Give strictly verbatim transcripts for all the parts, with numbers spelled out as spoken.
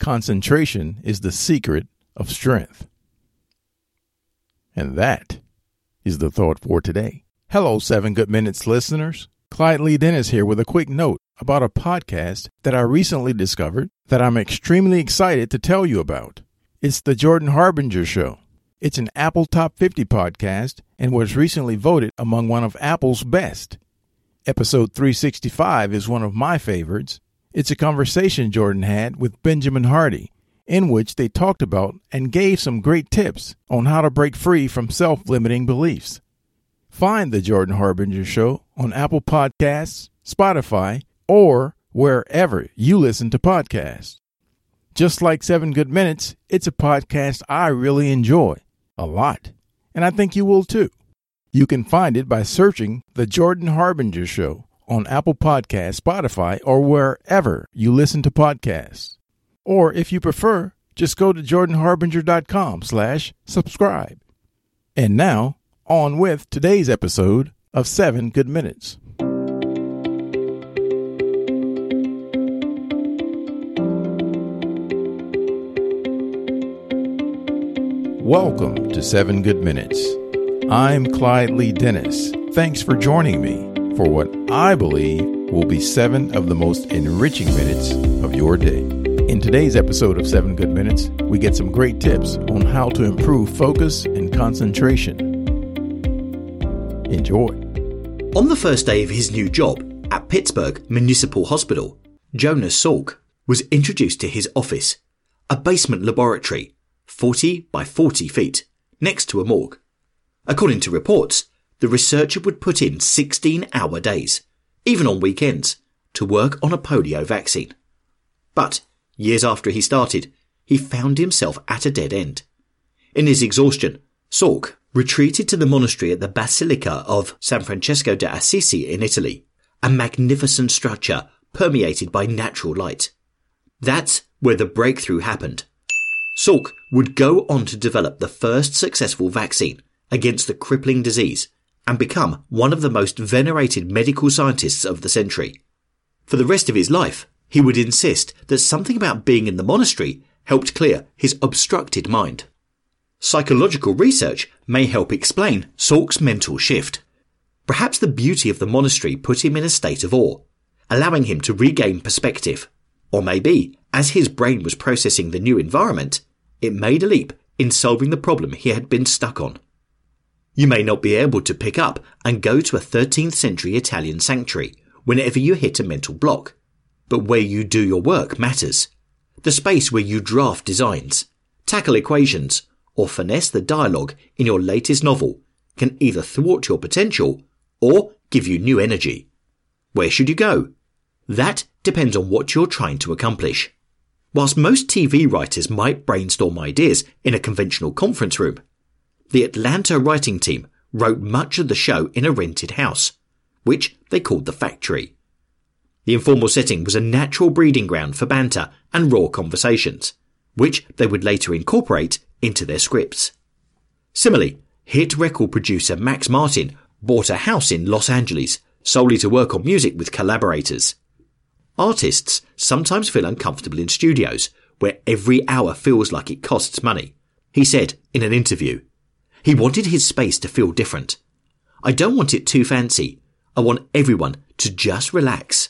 concentration is the secret of strength. And that is the thought for today. Hello, Seven Good Minutes listeners. Clyde Lee Dennis here with a quick note about a podcast that I recently discovered that I'm extremely excited to tell you about. It's the Jordan Harbinger Show. It's an Apple Top fifty podcast and was recently voted among one of Apple's best. Episode three sixty-five is one of my favorites. It's a conversation Jordan had with Benjamin Hardy, in which they talked about and gave some great tips on how to break free from self-limiting beliefs. Find the Jordan Harbinger Show on Apple Podcasts, Spotify, or wherever you listen to podcasts. Just like Seven Good Minutes, it's a podcast I really enjoy a lot, and I think you will too. You can find it by searching The Jordan Harbinger Show on Apple Podcasts, Spotify, or wherever you listen to podcasts. Or if you prefer, just go to jordanharbinger.com slash subscribe. And now, on with today's episode of Seven Good Minutes. Welcome to Seven Good Minutes. I'm Clyde Lee Dennis. Thanks for joining me for what I believe will be seven of the most enriching minutes of your day. In today's episode of Seven Good Minutes, we get some great tips on how to improve focus and concentration. Enjoy. On the first day of his new job at Pittsburgh Municipal Hospital, Jonas Salk was introduced to his office, a basement laboratory, forty by forty feet, next to a morgue. According to reports, the researcher would put in sixteen-hour days, even on weekends, to work on a polio vaccine. But years after he started, he found himself at a dead end. In his exhaustion, Salk retreated to the monastery at the Basilica of San Francesco de Assisi in Italy, a magnificent structure permeated by natural light. That's where the breakthrough happened. Salk would go on to develop the first successful vaccine against the crippling disease and become one of the most venerated medical scientists of the century. For the rest of his life, he would insist that something about being in the monastery helped clear his obstructed mind. Psychological research may help explain Salk's mental shift. Perhaps the beauty of the monastery put him in a state of awe, allowing him to regain perspective. Or maybe, as his brain was processing the new environment, it made a leap in solving the problem he had been stuck on. You may not be able to pick up and go to a thirteenth century Italian sanctuary whenever you hit a mental block. But where you do your work matters. The space where you draft designs, tackle equations, or finesse the dialogue in your latest novel can either thwart your potential or give you new energy. Where should you go? That depends on what you're trying to accomplish. Whilst most T V writers might brainstorm ideas in a conventional conference room, the Atlanta writing team wrote much of the show in a rented house, which they called the factory. The informal setting was a natural breeding ground for banter and raw conversations, which they would later incorporate into their scripts. Similarly, hit record producer Max Martin bought a house in Los Angeles solely to work on music with collaborators. Artists sometimes feel uncomfortable in studios where every hour feels like it costs money. He said in an interview, he wanted his space to feel different. I don't want it too fancy. I want everyone to just relax.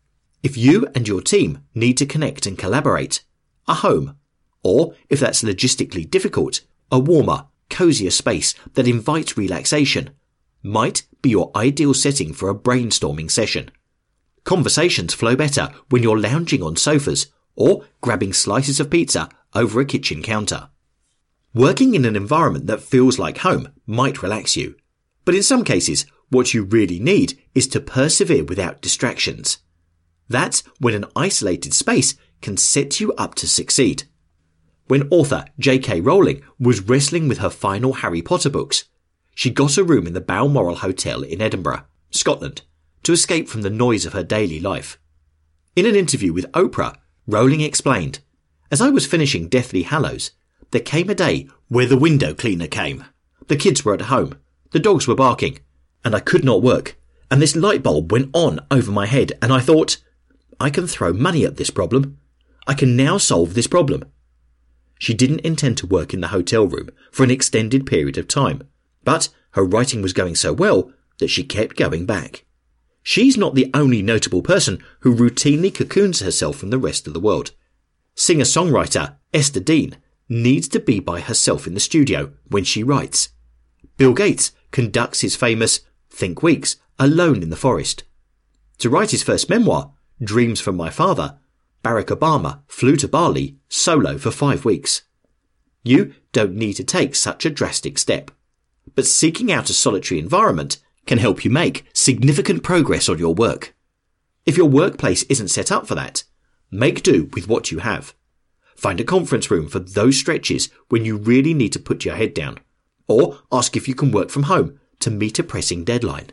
If you and your team need to connect and collaborate, a home, or if that's logistically difficult, a warmer, cozier space that invites relaxation might be your ideal setting for a brainstorming session. Conversations flow better when you're lounging on sofas or grabbing slices of pizza over a kitchen counter. Working in an environment that feels like home might relax you, but in some cases, what you really need is to persevere without distractions. That's when an isolated space can set you up to succeed. When author J K Rowling was wrestling with her final Harry Potter books, she got a room in the Balmoral Hotel in Edinburgh, Scotland, to escape from the noise of her daily life. In an interview with Oprah, Rowling explained, "As I was finishing Deathly Hallows, there came a day where the window cleaner came. The kids were at home, the dogs were barking, and I could not work, and this light bulb went on over my head, and I thought, I can throw money at this problem. I can now solve this problem. She didn't intend to work in the hotel room for an extended period of time, but her writing was going so well that she kept going back. She's not the only notable person who routinely cocoons herself from the rest of the world. Singer-songwriter Esther Dean needs to be by herself in the studio when she writes. Bill Gates conducts his famous Think Weeks alone in the forest. To write his first memoir, Dreams from My Father, Barack Obama flew to Bali solo for five weeks. You don't need to take such a drastic step, but seeking out a solitary environment can help you make significant progress on your work. If your workplace isn't set up for that, make do with what you have. Find a conference room for those stretches when you really need to put your head down, or ask if you can work from home to meet a pressing deadline.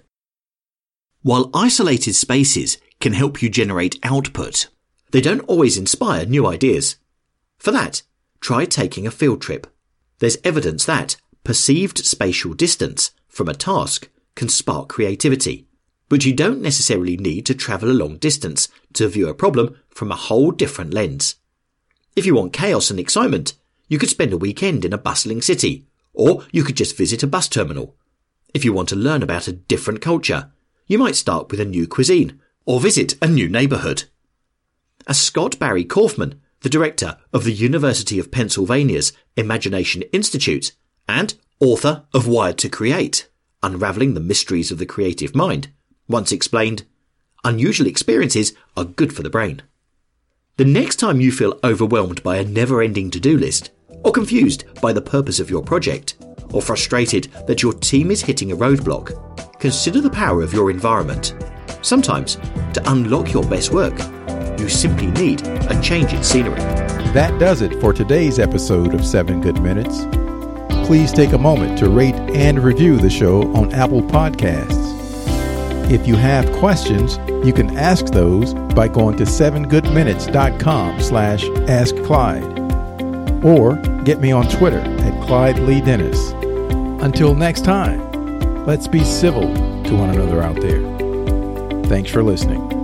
While isolated spaces can help you generate output, they don't always inspire new ideas. For that, try taking a field trip. There's evidence that perceived spatial distance from a task can spark creativity, but you don't necessarily need to travel a long distance to view a problem from a whole different lens. If you want chaos and excitement, you could spend a weekend in a bustling city, or you could just visit a bus terminal. If you want to learn about a different culture, you might start with a new cuisine, or visit a new neighbourhood. As Scott Barry Kaufman, the director of the University of Pennsylvania's Imagination Institute and author of Wired to Create, Unraveling the Mysteries of the Creative Mind, once explained, unusual experiences are good for the brain. The next time you feel overwhelmed by a never-ending to-do list, or confused by the purpose of your project, or frustrated that your team is hitting a roadblock, consider the power of your environment. Sometimes, to unlock your best work, you simply need a change in scenery. That does it for today's episode of seven Good Minutes. Please take a moment to rate and review the show on Apple Podcasts. If you have questions, you can ask those by going to seven good minutes dot com slash ask Clyde, or get me on Twitter at Clyde Lee Dennis. Until next time, let's be civil to one another out there. Thanks for listening.